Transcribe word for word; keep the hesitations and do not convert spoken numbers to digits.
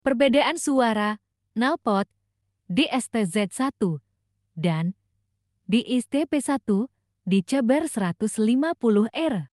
Perbedaan suara, knalpot, di S T Z satu, dan di I S T P satu, diceber seratus lima puluh R.